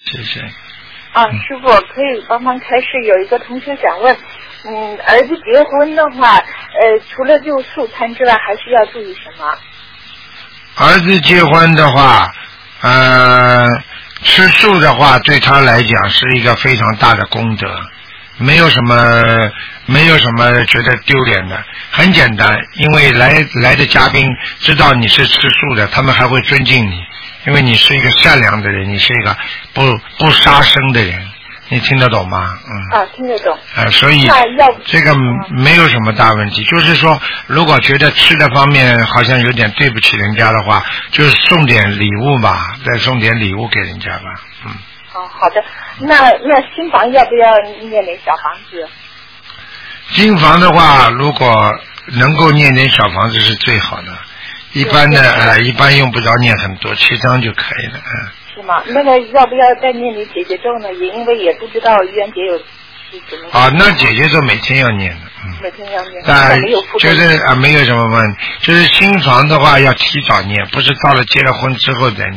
谢谢。 师傅可以帮忙开示。有一个同学想问，儿子结婚的话，除了就素餐之外，还需要注意什么？ 儿子结婚的话，吃素的话，对他来讲是一个非常大的功德，没有什么觉得丢脸的，很简单，因为来的嘉宾知道你是吃素的，他们还会尊敬你，因为你是一个善良的人，你是一个不杀生的人，你听得懂吗？ 听得懂。 所以这个没有什么大问题，就是说，如果觉得吃的方面好像有点对不起人家的话，就是送点礼物吧，再送点礼物给人家吧。 好的。那新房要不要念点小房子？ 新房的话，如果能够念点小房子是最好的。一般的一般用不着念很多，7张就可以了。 是吗？那个要不要再念点姐姐咒呢？因为也不知道冤结有怎么。 那姐姐咒每天要念的。 每天要念。 就是没有什么问题，就是新房的话要提早念，不是到了结了婚之后再念。